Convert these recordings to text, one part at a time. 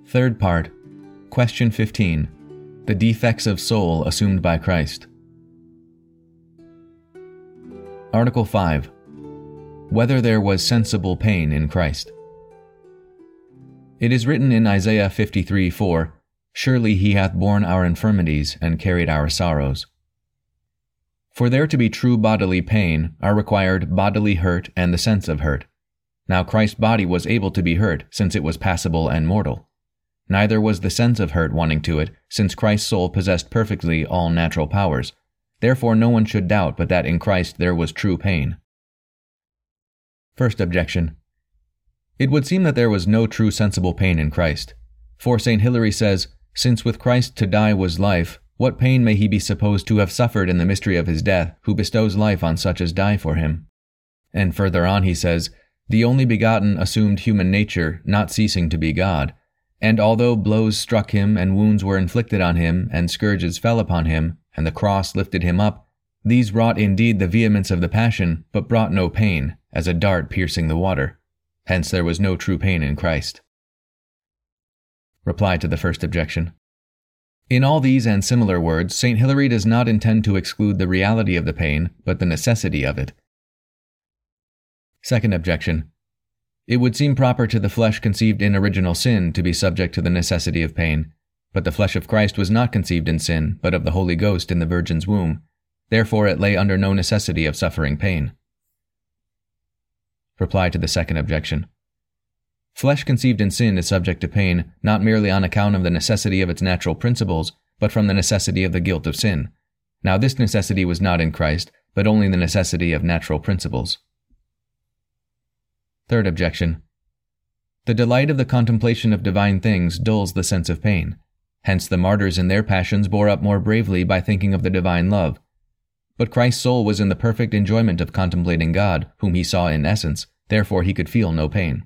Third part, Question 15. The defects of soul assumed by Christ. Article 5. Whether there was sensible pain in Christ. It is written in Isaiah 53:4, "Surely he hath borne our infirmities and carried our sorrows." For there to be true bodily pain are required bodily hurt and the sense of hurt. Now Christ's body was able to be hurt, since it was passible and mortal. Neither was the sense of hurt wanting to it, since Christ's soul possessed perfectly all natural powers. Therefore no one should doubt but that in Christ there was true pain. First objection. It would seem that there was no true sensible pain in Christ. For St. Hilary says, "Since with Christ to die was life, what pain may he be supposed to have suffered in the mystery of his death, who bestows life on such as die for him?" And further on he says, "The only begotten assumed human nature, not ceasing to be God. And although blows struck him, and wounds were inflicted on him, and scourges fell upon him, and the cross lifted him up, these wrought indeed the vehemence of the passion, but brought no pain, as a dart piercing the water. Hence there was no true pain in Christ." Reply to the first objection. In all these and similar words, St. Hilary does not intend to exclude the reality of the pain, but the necessity of it. Second objection. It would seem proper to the flesh conceived in original sin to be subject to the necessity of pain, but the flesh of Christ was not conceived in sin, but of the Holy Ghost in the Virgin's womb. Therefore it lay under no necessity of suffering pain. Reply to the second objection. Flesh conceived in sin is subject to pain, not merely on account of the necessity of its natural principles, but from the necessity of the guilt of sin. Now this necessity was not in Christ, but only the necessity of natural principles. Third objection. The delight of the contemplation of divine things dulls the sense of pain. Hence the martyrs in their passions bore up more bravely by thinking of the divine love. But Christ's soul was in the perfect enjoyment of contemplating God, whom he saw in essence, therefore he could feel no pain.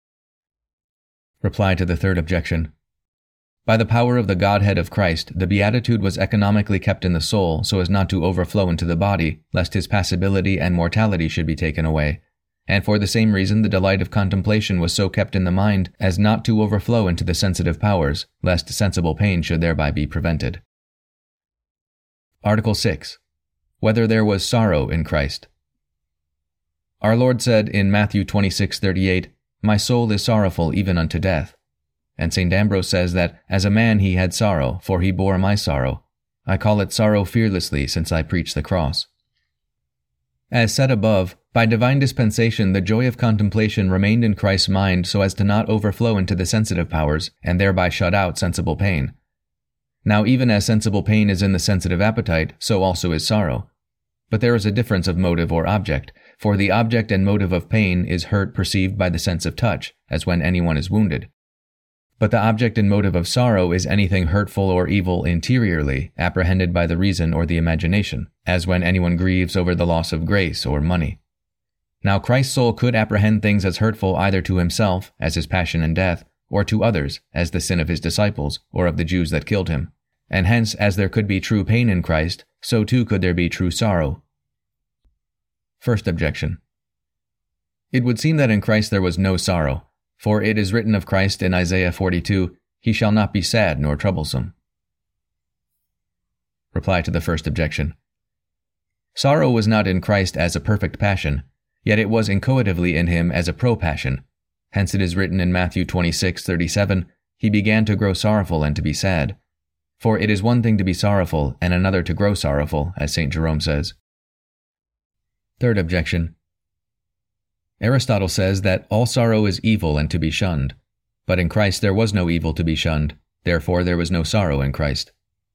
Reply to the third objection. By the power of the Godhead of Christ, the beatitude was economically kept in the soul so as not to overflow into the body, lest his passibility and mortality should be taken away. And for the same reason the delight of contemplation was so kept in the mind as not to overflow into the sensitive powers, lest sensible pain should thereby be prevented. Article 6. Whether there was sorrow in Christ. Our Lord said in Matthew 26:38, "My soul is sorrowful even unto death." And St. Ambrose says that, "As a man he had sorrow, for he bore my sorrow. I call it sorrow fearlessly, since I preach the cross." As said above, by divine dispensation the joy of contemplation remained in Christ's mind so as to not overflow into the sensitive powers, and thereby shut out sensible pain. Now even as sensible pain is in the sensitive appetite, so also is sorrow. But there is a difference of motive or object, for the object and motive of pain is hurt perceived by the sense of touch, as when anyone is wounded. But the object and motive of sorrow is anything hurtful or evil interiorly, apprehended by the reason or the imagination, as when anyone grieves over the loss of grace or money. Now Christ's soul could apprehend things as hurtful either to himself, as his passion and death, or to others, as the sin of his disciples, or of the Jews that killed him. And hence, as there could be true pain in Christ, so too could there be true sorrow. First objection. It would seem that in Christ there was no sorrow, for it is written of Christ in Isaiah 42, "He shall not be sad nor troublesome." Reply to the first objection. Sorrow was not in Christ as a perfect passion, yet it was inchoatively in him as a pro-passion. Hence it is written in Matthew 26:37, "He began to grow sorrowful and to be sad." For it is one thing to be sorrowful, and another to grow sorrowful, as St. Jerome says. Third objection. Aristotle says that all sorrow is evil and to be shunned, but in Christ there was no evil to be shunned, therefore there was no sorrow in Christ.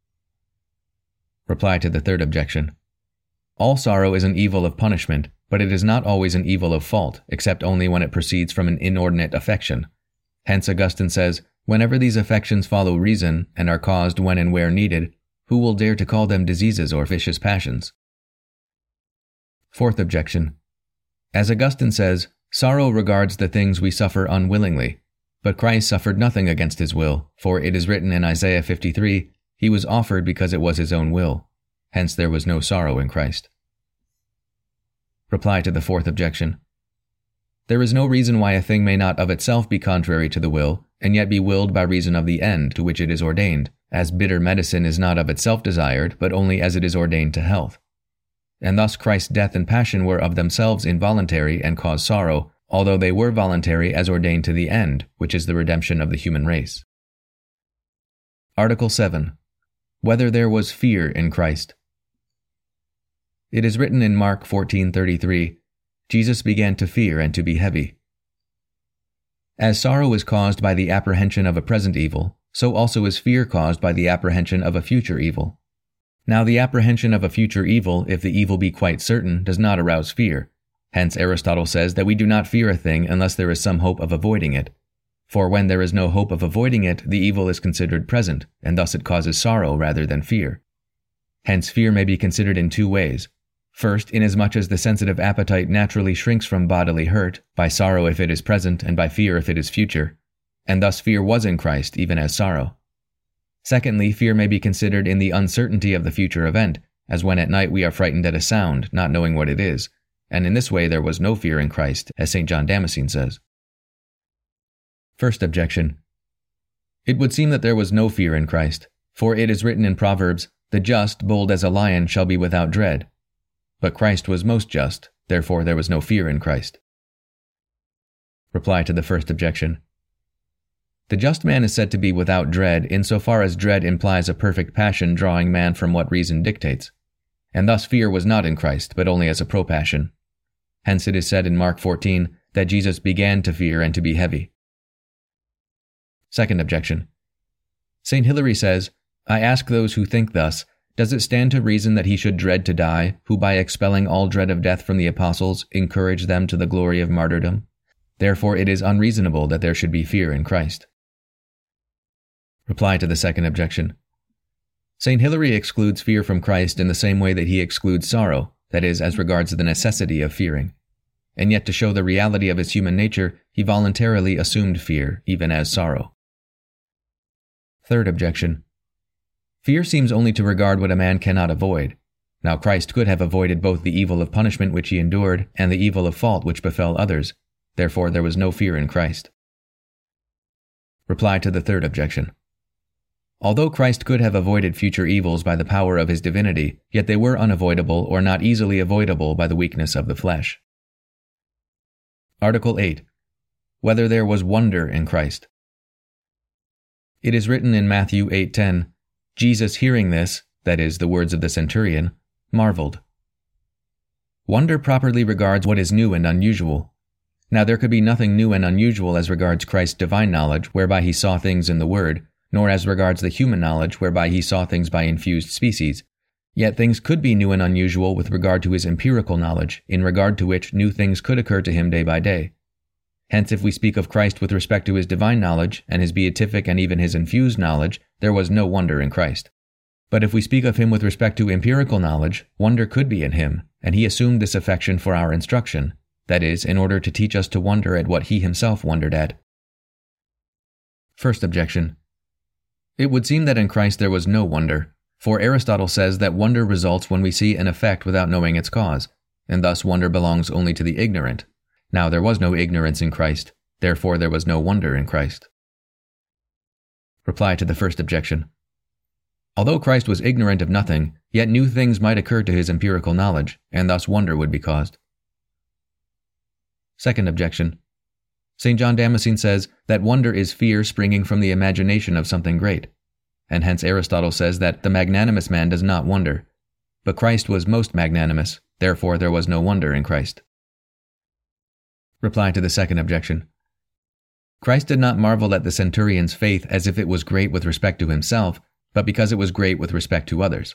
Reply to the third objection. All sorrow is an evil of punishment, but it is not always an evil of fault, except only when it proceeds from an inordinate affection. Hence Augustine says, "Whenever these affections follow reason, and are caused when and where needed, who will dare to call them diseases or vicious passions?" Fourth objection. As Augustine says, sorrow regards the things we suffer unwillingly, but Christ suffered nothing against his will, for it is written in Isaiah 53, "He was offered because it was his own will." Hence there was no sorrow in Christ. Reply to the fourth objection. There is no reason why a thing may not of itself be contrary to the will, and yet be willed by reason of the end to which it is ordained, as bitter medicine is not of itself desired, but only as it is ordained to health. And thus Christ's death and passion were of themselves involuntary and caused sorrow, although they were voluntary as ordained to the end, which is the redemption of the human race. Article 7. Whether there was fear in Christ. It is written in Mark 14:33, Jesus began to fear and to be heavy. As sorrow is caused by the apprehension of a present evil, so also is fear caused by the apprehension of a future evil. Now the apprehension of a future evil, if the evil be quite certain, does not arouse fear. Hence Aristotle says that we do not fear a thing unless there is some hope of avoiding it. For when there is no hope of avoiding it, the evil is considered present, and thus it causes sorrow rather than fear. Hence fear may be considered in two ways. First, inasmuch as the sensitive appetite naturally shrinks from bodily hurt, by sorrow if it is present, and by fear if it is future, and thus fear was in Christ even as sorrow. Secondly, fear may be considered in the uncertainty of the future event, as when at night we are frightened at a sound, not knowing what it is, and in this way there was no fear in Christ, as St. John Damascene says. First objection. It would seem that there was no fear in Christ, for it is written in Proverbs, "The just, bold as a lion, shall be without dread." But Christ was most just, therefore there was no fear in Christ. Reply to the first objection. The just man is said to be without dread insofar as dread implies a perfect passion drawing man from what reason dictates, and thus fear was not in Christ, but only as a propassion. Hence it is said in Mark 14 that Jesus began to fear and to be heavy. Second objection. St. Hilary says, I ask those who think thus, does it stand to reason that he should dread to die, who by expelling all dread of death from the apostles encouraged them to the glory of martyrdom? Therefore it is unreasonable that there should be fear in Christ. Reply to the second objection. St. Hilary excludes fear from Christ in the same way that he excludes sorrow, that is, as regards the necessity of fearing. And yet to show the reality of his human nature, he voluntarily assumed fear, even as sorrow. Third objection. Fear seems only to regard what a man cannot avoid. Now Christ could have avoided both the evil of punishment which he endured and the evil of fault which befell others. Therefore there was no fear in Christ. Reply to the third objection. Although Christ could have avoided future evils by the power of his divinity, yet they were unavoidable or not easily avoidable by the weakness of the flesh. Article 8. Whether there was wonder in Christ. It is written in Matthew 8:10, Jesus hearing this, that is, the words of the centurion, marveled. Wonder properly regards what is new and unusual. Now there could be nothing new and unusual as regards Christ's divine knowledge, whereby he saw things in the Word, nor as regards the human knowledge, whereby he saw things by infused species. Yet things could be new and unusual with regard to his empirical knowledge, in regard to which new things could occur to him day by day. Hence, if we speak of Christ with respect to his divine knowledge, and his beatific and even his infused knowledge, there was no wonder in Christ. But if we speak of him with respect to empirical knowledge, wonder could be in him, and he assumed this affection for our instruction, that is, in order to teach us to wonder at what he himself wondered at. First objection. It would seem that in Christ there was no wonder, for Aristotle says that wonder results when we see an effect without knowing its cause, and thus wonder belongs only to the ignorant. Now there was no ignorance in Christ, therefore there was no wonder in Christ. Reply to the first objection. Although Christ was ignorant of nothing, yet new things might occur to his empirical knowledge, and thus wonder would be caused. Second objection. St. John Damascene says that wonder is fear springing from the imagination of something great, and hence Aristotle says that the magnanimous man does not wonder. But Christ was most magnanimous, therefore there was no wonder in Christ. Reply to the second objection. Christ did not marvel at the centurion's faith as if it was great with respect to himself, but because it was great with respect to others.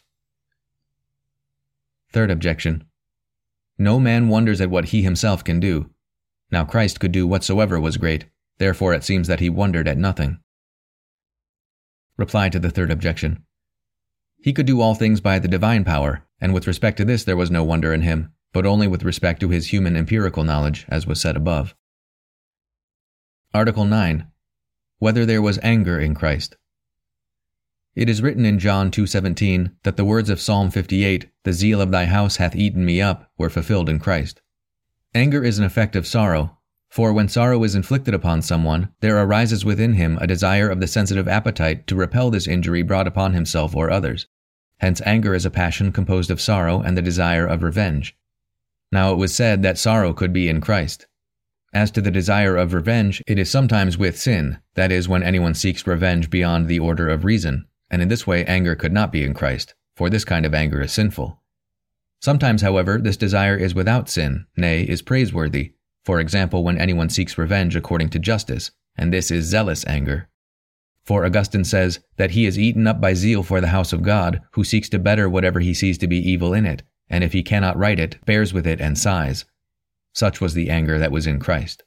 Third objection. No man wonders at what he himself can do. Now Christ could do whatsoever was great, therefore it seems that he wondered at nothing. Reply to the third objection. He could do all things by the divine power, and with respect to this there was no wonder in him, but only with respect to his human empirical knowledge, as was said above. Article 9. Whether there was anger in Christ. It is written in John 2:17 that the words of Psalm 58, "The zeal of thy house hath eaten me up," were fulfilled in Christ. Anger is an effect of sorrow, For when sorrow is inflicted upon someone, there arises within him a desire of the sensitive appetite to repel this injury brought upon himself or others. Hence anger is a passion composed of sorrow and the desire of revenge. Now it was said that sorrow could be in Christ. As to the desire of revenge, it is sometimes with sin, that is, when anyone seeks revenge beyond the order of reason, and in this way anger could not be in Christ, for this kind of anger is sinful. Sometimes, however, this desire is without sin, nay, is praiseworthy, for example, when anyone seeks revenge according to justice, and this is zealous anger. For Augustine says that he is eaten up by zeal for the house of God, who seeks to better whatever he sees to be evil in it, and if he cannot right it, bears with it and sighs. Such was the anger that was in Christ.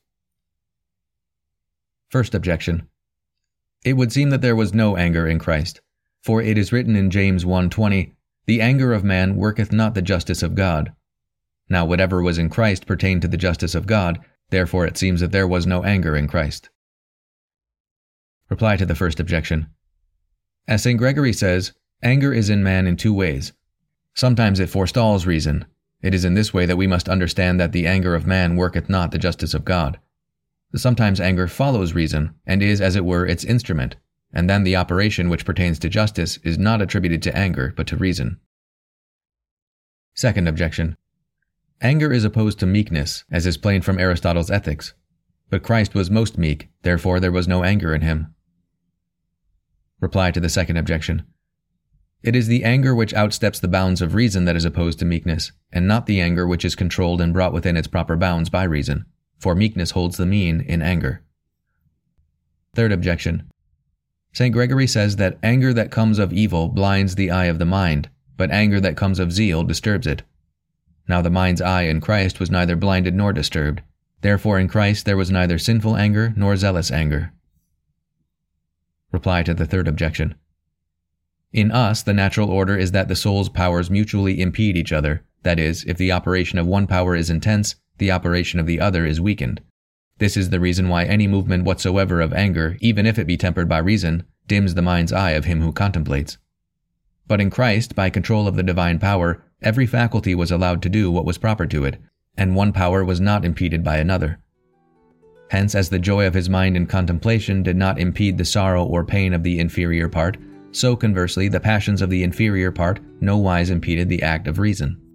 First objection. It would seem that there was no anger in Christ, for it is written in James 1:20, "The anger of man worketh not the justice of God." Now whatever was in Christ pertained to the justice of God, therefore it seems that there was no anger in Christ. Reply to the first objection. As St. Gregory says, anger is in man in two ways. Sometimes it forestalls reason. It is in this way that we must understand that the anger of man worketh not the justice of God. Sometimes anger follows reason, and is, as it were, its instrument, and then the operation which pertains to justice is not attributed to anger, but to reason. Second objection. Anger is opposed to meekness, as is plain from Aristotle's Ethics. But Christ was most meek, therefore there was no anger in him. Reply to the second objection. It is the anger which outsteps the bounds of reason that is opposed to meekness, and not the anger which is controlled and brought within its proper bounds by reason, for meekness holds the mean in anger. Third objection. St. Gregory says that anger that comes of evil blinds the eye of the mind, but anger that comes of zeal disturbs it. Now the mind's eye in Christ was neither blinded nor disturbed. Therefore in Christ there was neither sinful anger nor zealous anger. Reply to the third objection. In us, the natural order is that the soul's powers mutually impede each other. That is, if the operation of one power is intense, the operation of the other is weakened. This is the reason why any movement whatsoever of anger, even if it be tempered by reason, dims the mind's eye of him who contemplates. But in Christ, by control of the divine power, every faculty was allowed to do what was proper to it, and one power was not impeded by another. Hence, as the joy of his mind in contemplation did not impede the sorrow or pain of the inferior part, so conversely the passions of the inferior part nowise impeded the act of reason.